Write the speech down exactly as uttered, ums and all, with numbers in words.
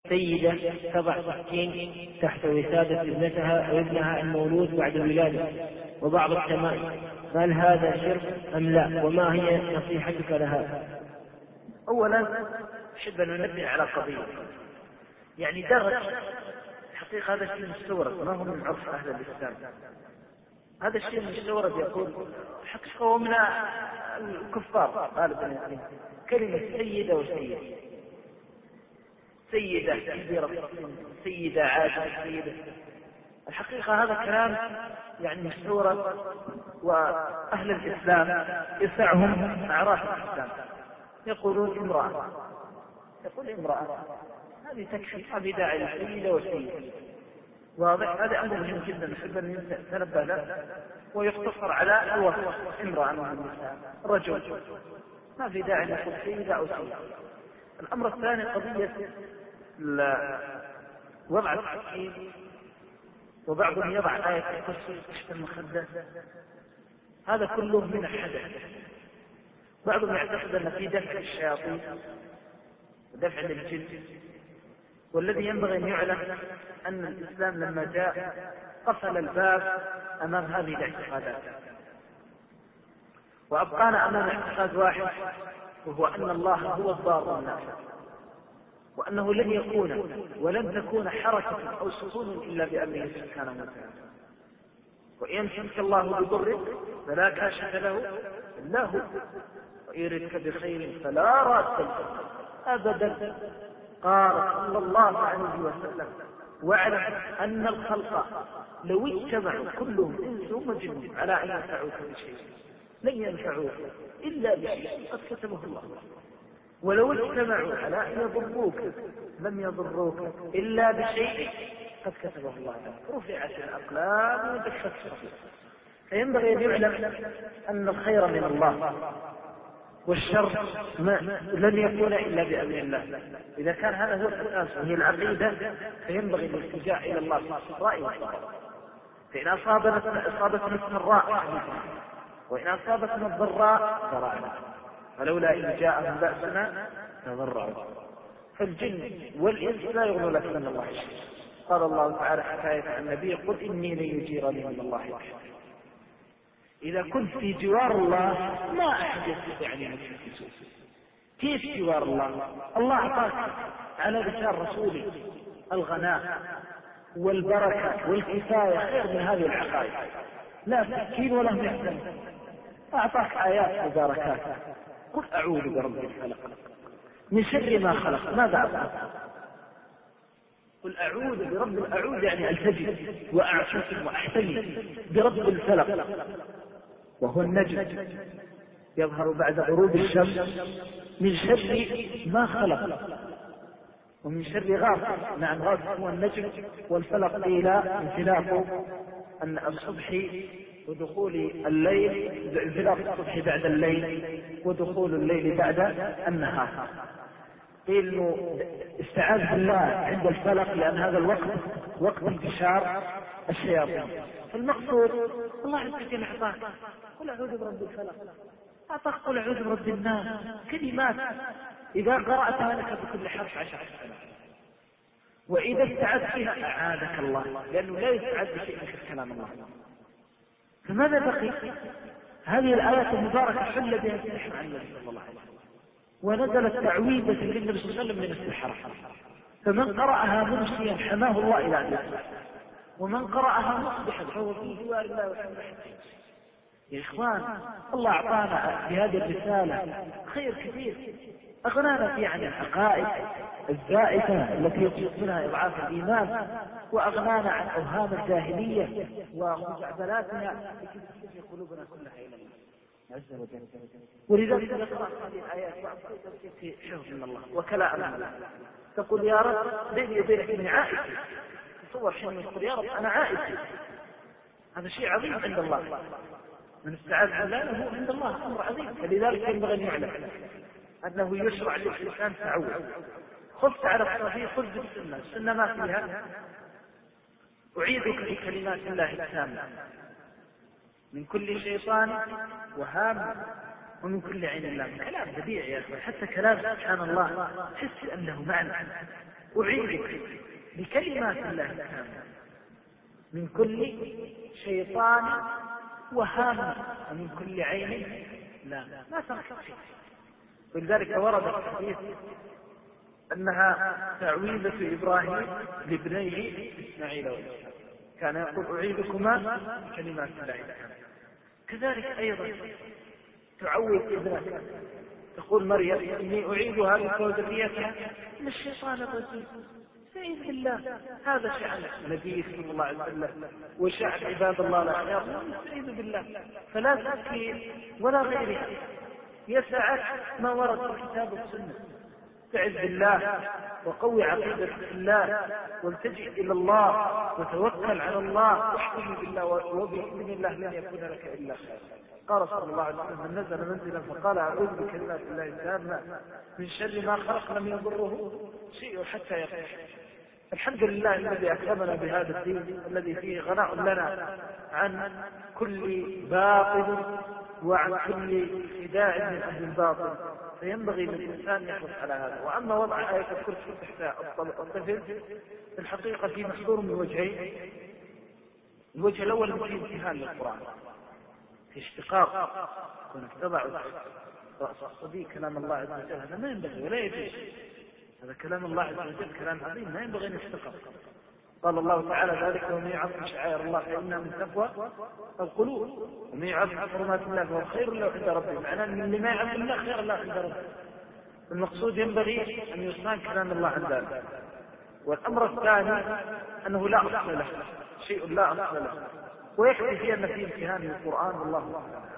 سيدة تضع سكين تحت وسادة ابنتها أو ابنها المولود بعد الولادة وبعض التمائم، هل هذا شرك أم لا؟ وما هي نصيحتك لها؟ أولا أحب أن ننبه على قضية، يعني درج حقيقة هذا الشيء مستورد، ما هو من عرف أهل الإسلام. هذا الشيء مستورد يقول حقيقة هو من الكفار غالبا، كلمة سيدة وسيد، سيدة كبيرة، سيدة عادة، سيدة، الحقيقة هذا كلام يعني مستورد، وأهل الإسلام يسعهم أعراف الإسلام، يقولون امرأة، يقول امرأة، هذه تكفي، هذه داعي لسيدة وسيدة، واضح؟ هذا أمر مهم جدا نحب أن نتنبه له، ويختصر على الوصف، امرأة من النساء، رجل، ما في داعي نقول سيدة أو سيدة. الأمر الثاني قضية وضع السكين، وبعضهم يضع آية الكرسي تحت المخدة، هذا كله من الحدث. بعضهم يعتقد أن في دفع للشياطين ودفع للجن، والذي ينبغي أن يعلم أن الإسلام لما جاء قفل الباب أمام هذه الاعتقادات، وأبقانا أمام اعتقاد واحد، وهو أن الله هو الضار النافع، وأنه لن يكون ولن تكون حركة أو سكون إلا بأمره سبحانه وتعالى. وإن يمسك الله بضر فلا كاشف له إلا هو، وإن يردك بخير فلا راد له أبدا. قال صلى الله عليه وسلم: واعلم أن الخلق لو اجتمعوا كلهم إنس وجن على أن ينفعوك بشيء لن ينفعوك إلا بشيء قد كتبه الله، ولو اجتمعوا على أن يضروك لم يضروك إلا بشيء قد كتبه الله لك. رفعت الأقلام وجفت الصحف. فينبغي أن يعلم أن الخير من الله والشر ما لن يكون إلا بأمر الله. إذا كان هذا هو الأساس وهي العقيدة فينبغي الالتجاء إلى الله في السراء والضراء. فإن أصابتنا أصابتنا السراء وإن أصابتنا الضراء ضرعنا، فلولا إن جاءهم بأسنا تضرعوا. فالجن والإنس لا يغنوا لك من الله شيء. قال الله تعالى حكاية عن النبي: قل إني لن يجيرني من الله أحد. إذا كنت في جوار الله ما أحد يستطيع أن يمسك سوء. كيف جوار الله؟ الله أعطاك على لسان رسوله الغناء والبركة والكفاية خير من هذه العقائد، لا سكين ولا محزن. أعطاك آيات وبركات. قل أعوذ برب الفلق من شر ما خلق. ماذا أعطاك؟ قل أعوذ برب الأعوذ، يعني ألتجئ وأعتصم وأحتمي برب الفلق، وهو النجم يظهر بعد غروب الشمس، من شر ما خلق، ومن شر غاسق. نعم غاسق هو النجم، والفلق قيل انفلاق أن الصبح ودخول الليل، انفلاق الصبح بعد الليل ودخول الليل بعد النهار. قيل انه استعاذ بالله عند الفلق لأن هذا الوقت وقت انتشار الشياطين. فالمقصود الله عز وجل أعطاك قل أعوذ برب الفلق، أعطاك قل أعوذ برب الناس، كلمات إذا قرأتها لك بكل حرف عشر سنة، وإذا استعذت فيها أعاذك الله، لأنه لا يستعذ بشيء مثل كلام الله. فماذا بقي؟ هذه الآيات المباركة حل بها السحر عن النبي صلى الله عليه وسلم، ونزلت تعويذة للنبي صلى الله عليه وسلم من السحر. فمن قرأها ممسيا حماه الله إلى أن يصبح، ومن قرأها مصبحا فهو في جوار الله وحمده. يا إخوان، الله أعطانا بهذه الرسالة خير كثير، أغنانا فيه عن العقائد الزائفة التي يقصد منها إضعاف الإيمان، وأغنانا عن أوهام الجاهلية وخزعبلاتها لكي تستجي قلوبنا كلها إلى الله عز وجل. ولذلك نقرأ هذه الآيات في حفظ من الله وكلاء من الله. تقول يا رب بيني وبينك من عائشة، تصور حين يقول يا رب أنا عائشة، هذا شيء عظيم عند الله. من استعاذ بالله له عند الله أمر عظيم. فلذلك ينبغي أن يعلم أنه يشرع للإنسان تعوذ. خفت على الصحيح خذ بالسنة، السنة ما فيها أعيذك بكلمات الله التامة من كل شيطان وهام ومن كل عين الله. كلام بديع يا أخوان، حتى كلام سبحان الله تحس أنه معنى، أعيذك بكلمات الله التامة من كل شيطان وهامة ومن كل عين لا ما تركت شيء. ولذلك ورد في الحديث أنها تعويذة إبراهيم لابنيه إسماعيل وإسحاق، كان يقول أعيذكما بكلمات الله التامة. كذلك أيضا تعوذ ابنك، تقول مريم إني أعيذها بك وذريتها من الشيطان الرجيم. استعيذ بالله، هذا شأن النبي صلى الله عليه وسلم وشأن عباد الله الأخيار، نستعيذ بالله. فلا تفكير ولا غيرها، يسعك ما ورد في الكتاب والسنة. استعذ بالله وقوي عقيدتك في الله، والتجئ إلى الله وتوكل على الله واحكم بالله، وبإذن الله لن يكون لك إلا خير. قال صلى الله عليه وسلم من نزل منزلا فقال أعوذ بكلمات الله التامة من شر ما خلق لم يضره شيء حتى يقع. الحمد لله الذي أكرمنا بهذا الدين الذي فيه غناء لنا عن كل باطل وعن كل خداع من أهل الباطل، فينبغي للإنسان يحرص على هذا. وأما وضع آية الكرسي تحت الطفل في الحقيقة في محظور من وجهين. الوجه الأول في امتهان للقرآن، في اشتقاق، كونك تضع رأس الصبي كلام الله عز وجل، هذا ما ينبغي ولا يجوز. هذا كلام الله عز وجل كلام عظيم ما ينبغي أن يشتقق. قال الله تعالى ذلك ومن يعظم شعائر الله فإنها من تقوى القلوب، ومن يعظم حرمات الله فهو خير له عند ربه. معناه ان اللي ما يعظم الله خير له عند ربه. المقصود ينبغي أن يصان كلام الله عن ذلك. والأمر الثاني أنه لا أصل له، شيء لا أصل له، ويكفي في أن فيه امتهان للقرآن والله تعالى.